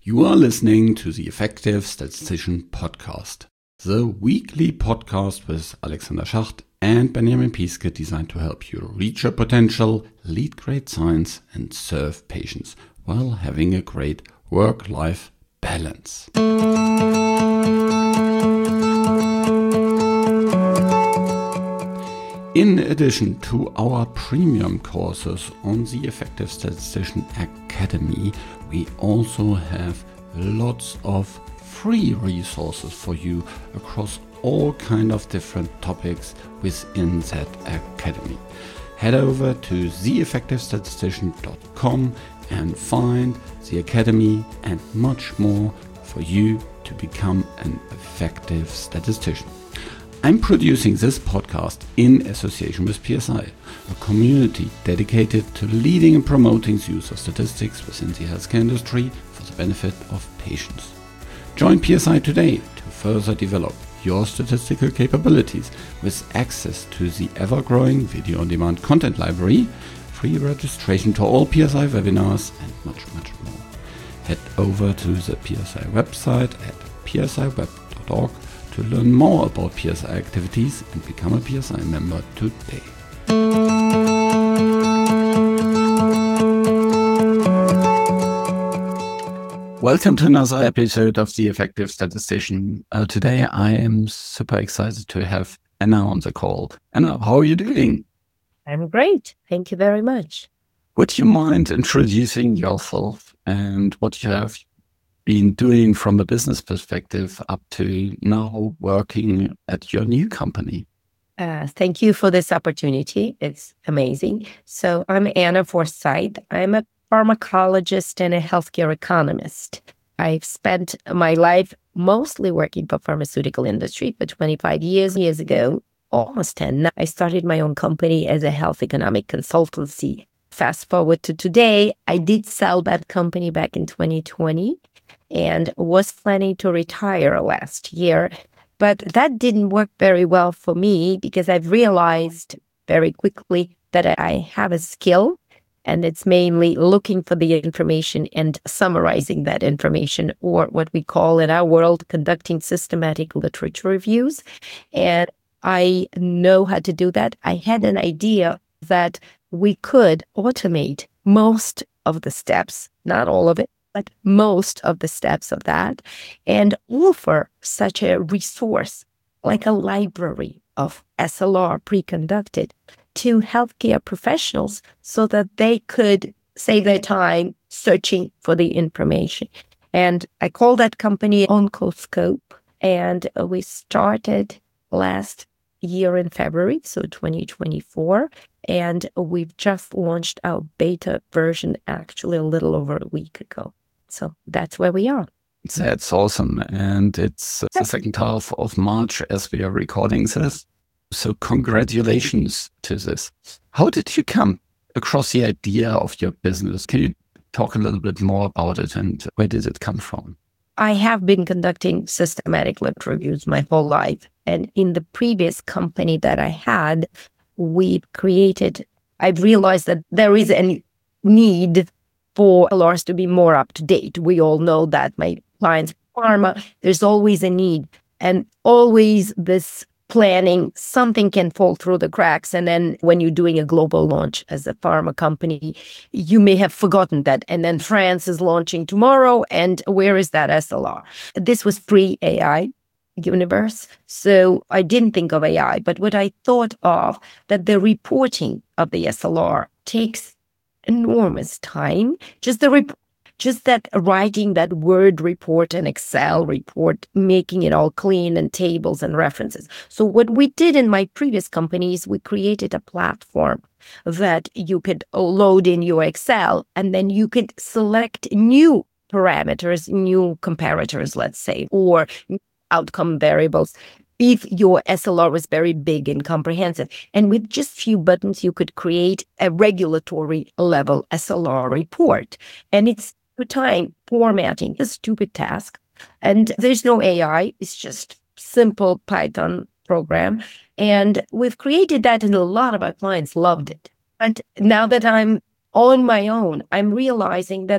You are listening to the Effective Statistician Podcast, the weekly podcast with Alexander Schacht and Benjamin Piske designed to help you reach your potential, lead great science, and serve patients while having a great work-life balance. In addition to our premium courses on the Effective Statistician Academy, we also have lots of free resources for you across all kind of different topics within that academy. Head over to theeffectivestatistician.com and find the academy and much more for you to become an effective statistician. I'm producing this podcast in association with PSI, a community dedicated to leading and promoting the use of statistics within the healthcare industry for the benefit of patients. Join PSI today to further develop your statistical capabilities with access to the ever-growing video-on-demand content library, free registration to all PSI webinars, and much more. Head over to the PSI website at psiweb.org to learn more about PSI activities and become a PSI member today. Welcome to another episode of The Effective Statistician. Today I am super excited to have Anna on the call. Anna, how are you doing? I'm great. Thank you very much. Would you mind introducing yourself and what you have been doing from a business perspective up to now working at your new company? Thank you for this opportunity. It's amazing. So I'm Anna Forsyth. I'm a pharmacologist and a healthcare economist. I've spent my life mostly working for pharmaceutical industry for 25 years ago, almost 10. I started my own company as a health economic consultancy. Fast forward to today, I did sell that company back in 2020 and was planning to retire last year. But that didn't work very well for me because I've realized very quickly that I have a skill, and it's mainly looking for the information and summarizing that information, or what we call in our world, conducting systematic literature reviews. And I know how to do that. I had an idea that we could automate most of the steps, not all of it, but most of the steps of that, and offer such a resource like a library of SLR pre-conducted to healthcare professionals so that they could save their time searching for the information. And I call that company Oncoscope, and we started last year in February, so 2024, and we've just launched our beta version actually a little over a week ago. So that's where we are. That's awesome. And it's the second half of March as we are recording this. So congratulations to this. How did you come across the idea of your business? Can you talk a little bit more about it and where did it come from? I have been conducting systematic literature reviews my whole life. And in the previous company that I had, I've realized that there is a need for LRs to be more up to date. We all know that my clients, pharma, there's always a need and always this planning, something can fall through the cracks. And then when you're doing a global launch as a pharma company, you may have forgotten that. And then France is launching tomorrow. And where is that SLR? This was pre-AI universe. So I didn't think of AI, but what I thought of that the reporting of the SLR takes enormous time. Just that writing that Word report and Excel report, making it all clean and tables and references. So what we did in my previous companies, we created a platform that you could load in your Excel, and then you could select new parameters, new comparators, let's say, or outcome variables, if your SLR was very big and comprehensive. And with just few buttons, you could create a regulatory level SLR report. And it's time formatting, a stupid task. And there's no AI. It's just simple Python program. And we've created that, and a lot of our clients loved it. And now that I'm on my own, I'm realizing that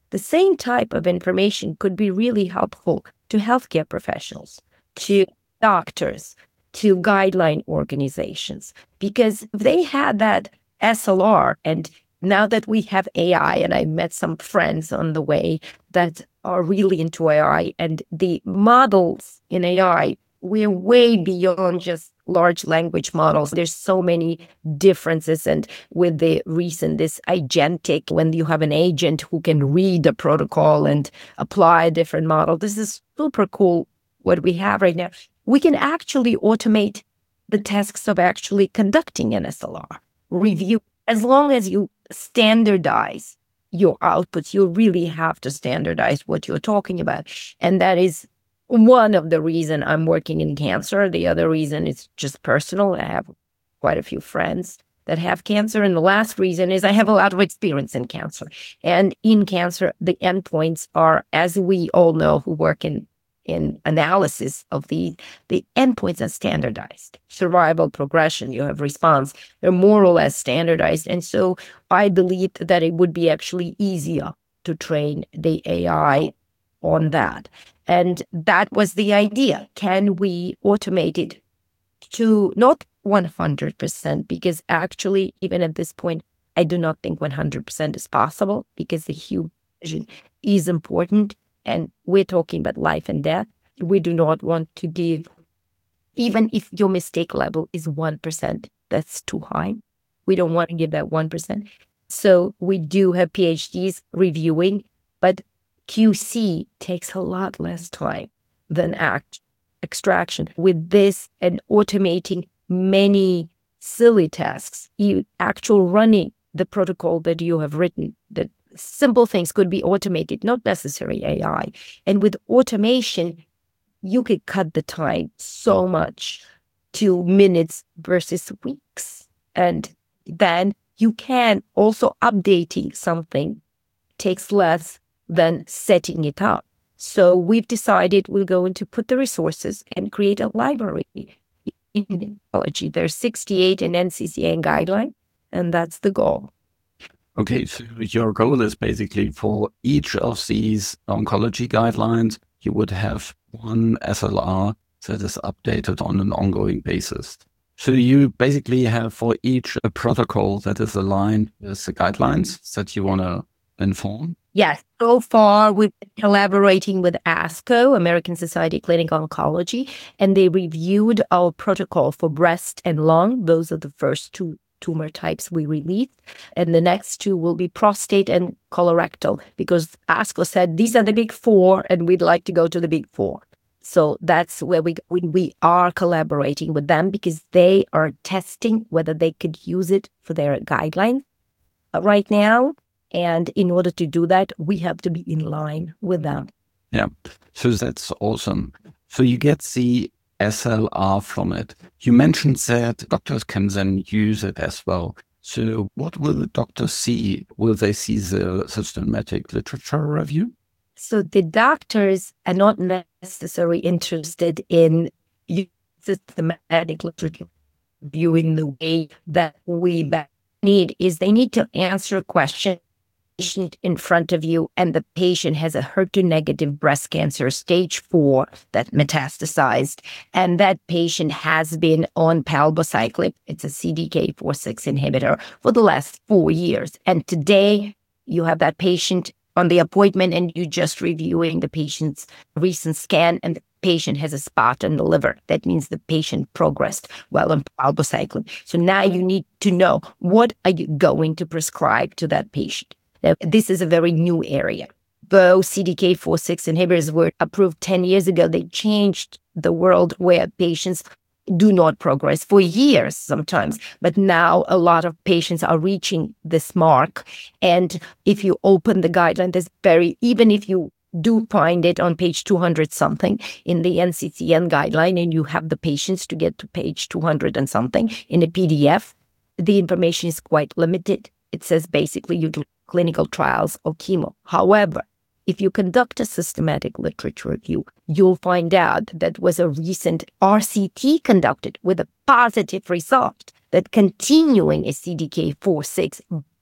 The same type of information could be really helpful to healthcare professionals, to doctors, to guideline organizations, because if they had that SLR, and now that we have AI, and I met some friends on the way that are really into AI, and the models in AI, we're way beyond just large language models. There's so many differences. And with the recent, this agentic, when you have an agent who can read the protocol and apply a different model, this is super cool what we have right now. We can actually automate the tasks of actually conducting an SLR review. As long as you standardize your outputs, you really have to standardize what you're talking about. And that is one of the reasons I'm working in cancer. The other reason is just personal. I have quite a few friends that have cancer. And the last reason is I have a lot of experience in cancer. And in cancer, the endpoints are, as we all know who work in analysis of the endpoints are standardized. Survival, progression, you have response. They're more or less standardized. And so I believe that it would be actually easier to train the AI on that. And that was the idea. Can we automate it to not 100%? Because actually, even at this point, I do not think 100% is possible, because the human vision is important. And we're talking about life and death. We do not want to give, even if your mistake level is 1%, that's too high. We don't want to give that 1%. So we do have PhDs reviewing, but QC takes a lot less time than extraction. With this and automating many silly tasks, you actually running the protocol that you have written, that simple things could be automated, not necessarily AI. And with automation, you could cut the time so much to minutes versus weeks. And then you can also updating something takes less than setting it up. So we've decided we're going to put the resources and create a library in oncology. There's 68 in NCCN guideline, and that's the goal. Okay, so your goal is basically for each of these oncology guidelines, you would have one SLR that is updated on an ongoing basis. So you basically have for each a protocol that is aligned with the guidelines that you want to inform? Yes. So far, we've been collaborating with ASCO, American Society of Clinical Oncology, and they reviewed our protocol for breast and lung. Those are the first two tumor types we released. And the next two will be prostate and colorectal, because ASCO said these are the big four, and we'd like to go to the big four. So that's where we are collaborating with them, because they are testing whether they could use it for their guidelines right now. And in order to do that, we have to be in line with them. Yeah, so that's awesome. So you get the SLR from it. You mentioned that doctors can then use it as well. So what will the doctors see? Will they see the systematic literature review? So the doctors are not necessarily interested in systematic literature reviewing. The way that we need is they need to answer a question in front of you, and the patient has a HER2-negative breast cancer, stage 4, that metastasized, and that patient has been on palbociclib. It's a CDK4/6 inhibitor for the last 4 years. And today, you have that patient on the appointment, and you're just reviewing the patient's recent scan, and the patient has a spot on the liver. That means the patient progressed while on palbociclib. So now you need to know, what are you going to prescribe to that patient? Now, this is a very new area. Though CDK4/6 inhibitors were approved 10 years ago, they changed the world where patients do not progress for years sometimes. But now a lot of patients are reaching this mark. And if you open the guideline, even if you do find it on page 200 something in the NCCN guideline, and you have the patients to get to page 200 and something in a PDF, the information is quite limited. It says basically you do clinical trials or chemo. However, if you conduct a systematic literature review, you'll find out that was a recent RCT conducted with a positive result that continuing a CDK4/6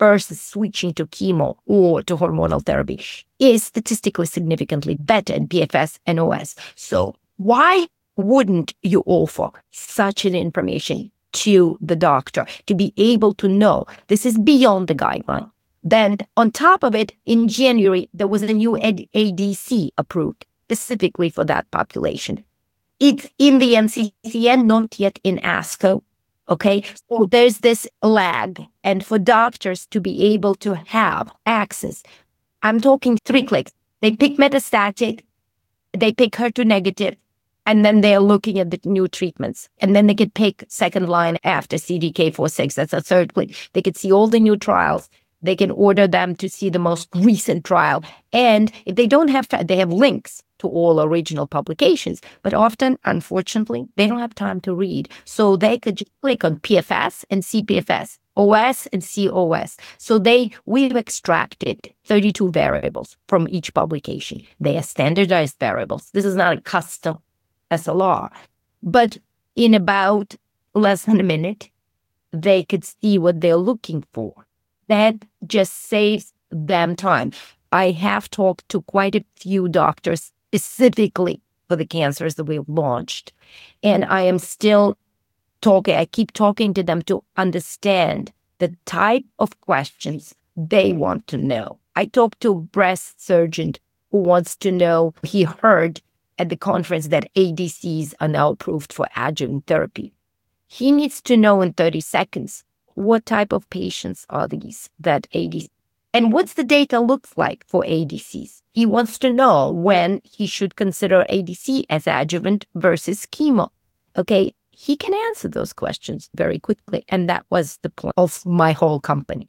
versus switching to chemo or to hormonal therapy is statistically significantly better in PFS and OS. So why wouldn't you offer such an information to the doctor to be able to know this is beyond the guideline? Then on top of it, in January, there was a new ADC approved specifically for that population. It's in the NCCN, not yet in ASCO. Okay, so there's this lag. And for doctors to be able to have access, I'm talking 3 clicks. They pick metastatic, they pick HER2 negative, and then they're looking at the new treatments. And then they could pick second line after CDK4/6. That's a third click. They could see all the new trials. They can order them to see the most recent trial. And if they don't have time, they have links to all original publications. But often, unfortunately, they don't have time to read. So they could just click on PFS and see PFS, OS and see OS. So we've extracted 32 variables from each publication. They are standardized variables. This is not a custom SLR. But in about less than a minute, they could see what they're looking for. That just saves them time. I have talked to quite a few doctors specifically for the cancers that we've launched. And I am still talking, I keep talking to them to understand the type of questions they want to know. I talked to a breast surgeon who wants to know, he heard at the conference that ADCs are now approved for adjuvant therapy. He needs to know in 30 seconds, what type of patients are these that ADC? And what's the data looks like for ADCs? He wants to know when he should consider ADC as adjuvant versus chemo. Okay, he can answer those questions very quickly. And that was the point of my whole company.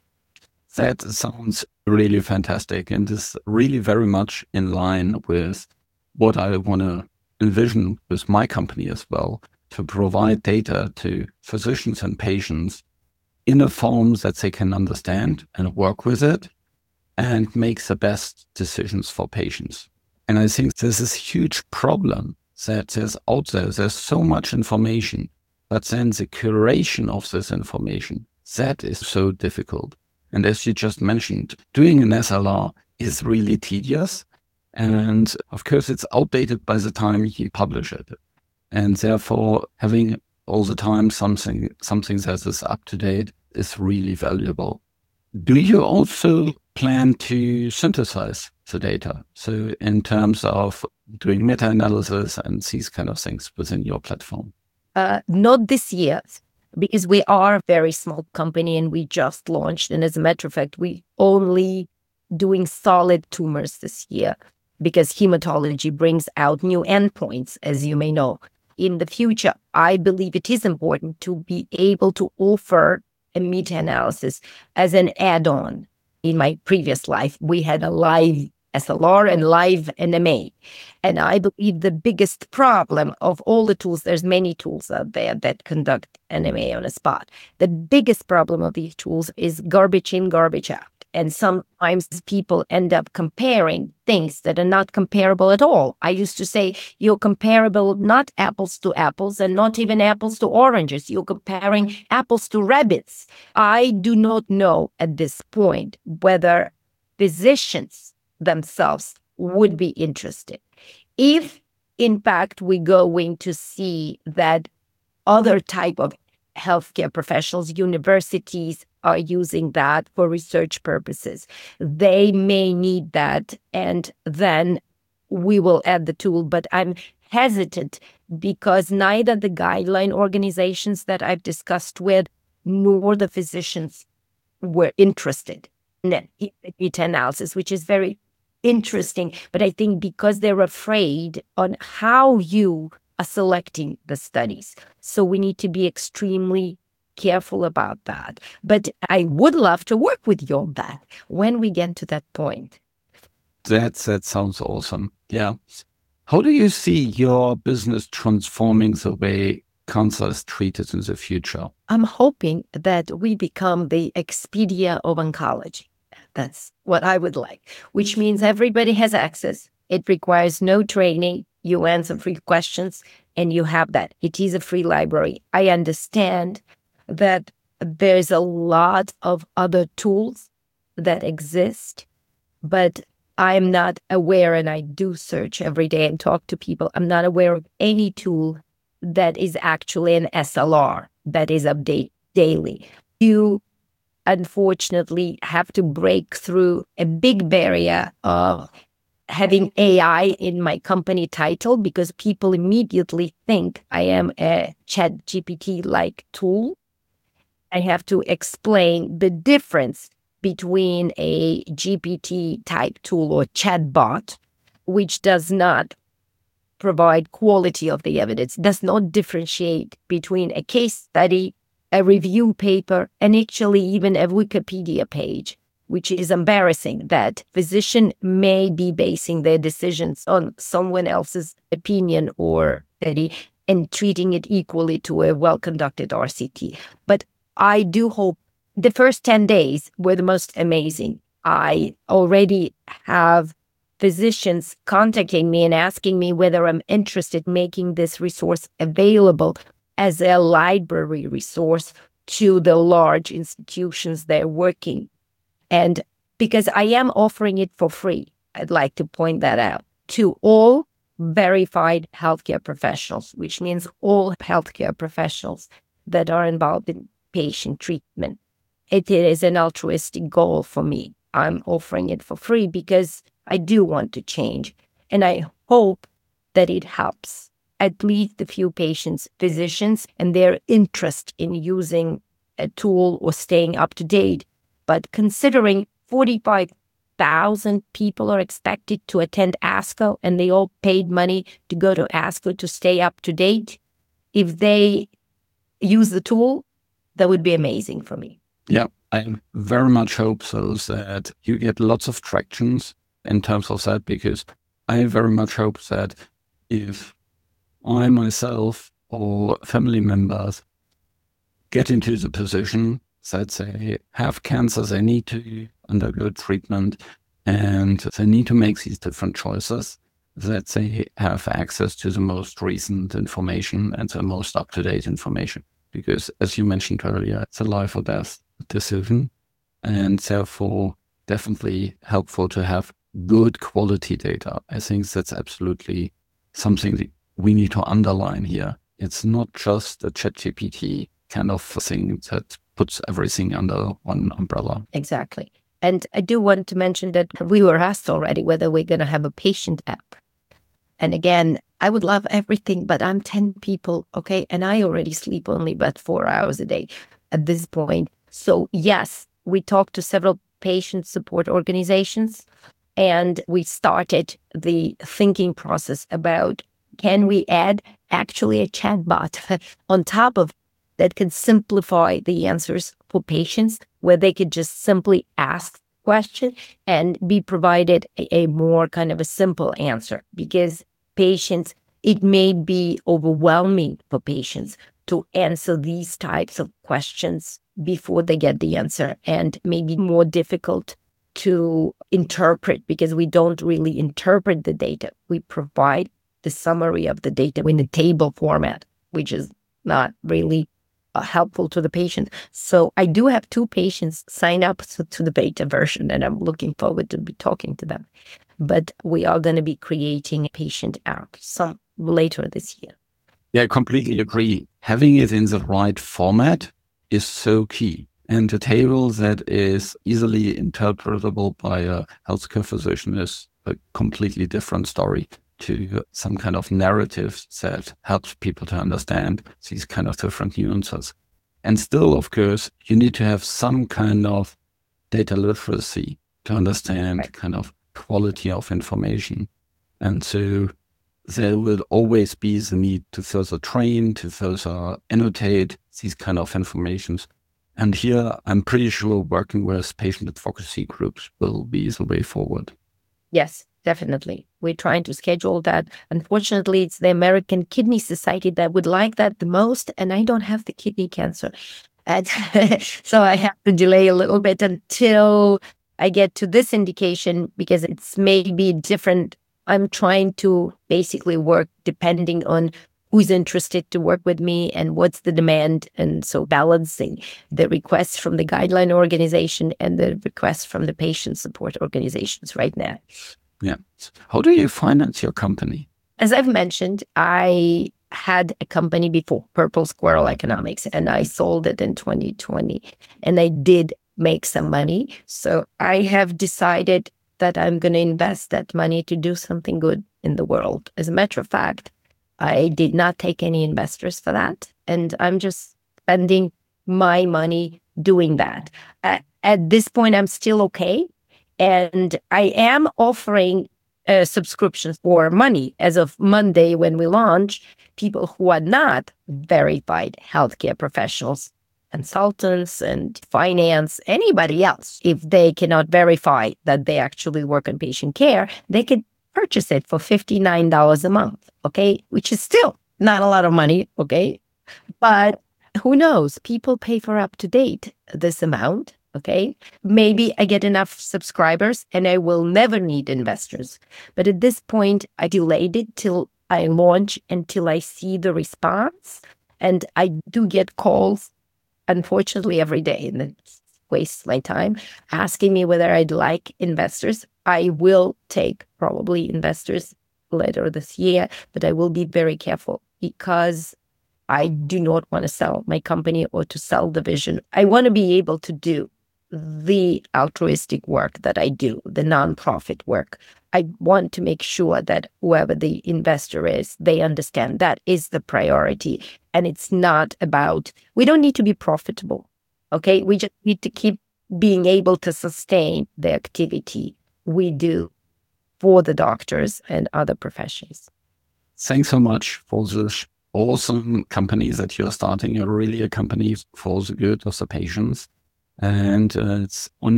That sounds really fantastic and is really very much in line with what I want to envision with my company as well, to provide data to physicians and patients in a form that they can understand and work with it and make the best decisions for patients. And I think there's this huge problem that is out there. There's so much information, but then the curation of this information, that is so difficult. And as you just mentioned, doing an SLR is really tedious. And of course, it's outdated by the time you publish it. And therefore, having all the time something that is up to date is really valuable. Do you also plan to synthesize the data? So in terms of doing meta-analysis and these kind of things within your platform? Not this year, because we are a very small company and we just launched. And as a matter of fact, we only doing solid tumors this year because hematology brings out new endpoints, as you may know. In the future, I believe it is important to be able to offer a meta-analysis as an add-on. In my previous life, we had a live SLR and live NMA. And I believe the biggest problem of all the tools, there's many tools out there that conduct NMA on a spot. The biggest problem of these tools is garbage in, garbage out. And sometimes people end up comparing things that are not comparable at all. I used to say you're comparable not apples to apples and not even apples to oranges. You're comparing apples to rabbits. I do not know at this point whether physicians themselves would be interested. If, in fact, we're going to see that other type of healthcare professionals, universities are using that for research purposes, they may need that, and then we will add the tool. But I'm hesitant because neither the guideline organizations that I've discussed with nor the physicians were interested in the meta-analysis, which is very interesting. But I think because they're afraid on how you are selecting the studies. So we need to be extremely careful about that. But I would love to work with you on that when we get to that point. That sounds awesome. Yeah. How do you see your business transforming the way cancer is treated in the future? I'm hoping that we become the Expedia of oncology. That's what I would like, which means everybody has access. It requires no training. You answer free questions and you have that. It is a free library. I understand that there's a lot of other tools that exist, but I'm not aware, and I do search every day and talk to people. I'm not aware of any tool that is actually an SLR that is updated daily. You unfortunately have to break through a big barrier of having AI in my company title, because people immediately think I am a ChatGPT-like tool. I have to explain the difference between a GPT type tool or chatbot, which does not provide quality of the evidence, does not differentiate between a case study, a review paper, and actually even a Wikipedia page, which is embarrassing that physicians may be basing their decisions on someone else's opinion or study and treating it equally to a well-conducted RCT. But I do hope the first 10 days were the most amazing. I already have physicians contacting me and asking me whether I'm interested in making this resource available as a library resource to the large institutions they're working. And because I am offering it for free, I'd like to point that out, to all verified healthcare professionals, which means all healthcare professionals that are involved in patient treatment. It is an altruistic goal for me. I'm offering it for free because I do want to change. And I hope that it helps at least a few patients, physicians, and their interest in using a tool or staying up to date. But considering 45,000 people are expected to attend ASCO and they all paid money to go to ASCO to stay up to date, if they use the tool, that would be amazing for me. Yeah, I very much hope so that you get lots of tractions in terms of that, because I very much hope that if I myself or family members get into the position that they have cancer, they need to undergo treatment, and they need to make these different choices, that they have access to the most recent information and the most up-to-date information. Because as you mentioned earlier, it's a life or death decision, and therefore definitely helpful to have good quality data. I think that's absolutely something that we need to underline here. It's not just a ChatGPT kind of thing that puts everything under one umbrella. Exactly. And I do want to mention that we were asked already whether we're going to have a patient app. And again, I would love everything, but I'm 10 people, okay? And I already sleep only about 4 hours a day at this point. So yes, we talked to several patient support organizations, and we started the thinking process about, can we add actually a chatbot on top of that can simplify the answers for patients, where they could just simply ask question and be provided a more kind of a simple answer, because patients, it may be overwhelming for patients to answer these types of questions before they get the answer, and maybe more difficult to interpret because we don't really interpret the data. We provide the summary of the data in a table format, which is not really helpful to the patient. So I do have 2 patients signed up to the beta version, and I'm looking forward to be talking to them. But we are going to be creating a patient app some later this year. Yeah, I completely agree. Having it in the right format is so key. And a table that is easily interpretable by a healthcare physician is a completely different story to some kind of narrative that helps people to understand these kind of different nuances. And still, of course, you need to have some kind of data literacy to understand kind of quality of information. And so there will always be the need to further train, to further annotate these kind of informations. And here, I'm pretty sure working with patient advocacy groups will be the way forward. Yes, definitely. We're trying to schedule that. Unfortunately, it's the American Kidney Society that would like that the most, and I don't have the kidney cancer. And so I have to delay a little bit until I get to this indication, because it's maybe different. I'm trying to basically work depending on who's interested to work with me and what's the demand. And so balancing the requests from the guideline organization and the requests from the patient support organizations right now. Yeah. How do you finance your company? As I've mentioned, I had a company before, Purple Squirrel Economics, and I sold it in 2020. And I did make some money. So I have decided that I'm going to invest that money to do something good in the world. As a matter of fact, I did not take any investors for that. And I'm just spending my money doing that. At this point, I'm still okay. And I am offering subscriptions for money as of Monday when we launch. People who are not verified healthcare professionals, consultants and finance, anybody else, if they cannot verify that they actually work on patient care, they could purchase it for $59 a month, okay? Which is still not a lot of money, okay? But who knows? People pay for up to date this amount, okay? Maybe I get enough subscribers and I will never need investors. But at this point, I delayed it till I launch until I see the response. And I do get calls, unfortunately, every day, and it wastes my time, asking me whether I'd like investors. I will take probably investors later this year, but I will be very careful because I do not want to sell my company or to sell the vision. I want to be able to do the altruistic work that I do, the nonprofit work. I want to make sure that whoever the investor is, they understand that is the priority. And it's not about, we don't need to be profitable, okay? We just need to keep being able to sustain the activity we do for the doctors and other professions. Thanks so much for this awesome company that you're starting. You're really a company for the good of the patients. And it's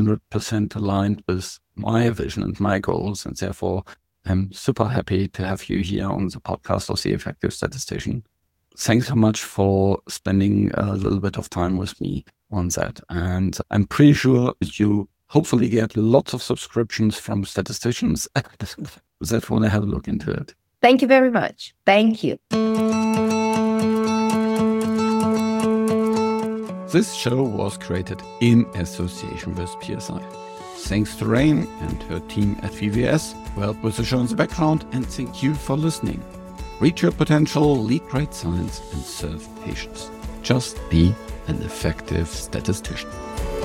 100% aligned with my vision and my goals. And therefore, I'm super happy to have you here on the podcast of The Effective Statistician. Thanks so much for spending a little bit of time with me on that. And I'm pretty sure that you hopefully get lots of subscriptions from statisticians that want to have a look into it. Thank you very much. Thank you. This show was created in association with PSI. Thanks to Rain and her team at VVS who helped with the show in the background, and thank you for listening. Reach your potential, lead great science, and serve patients. Just be an effective statistician.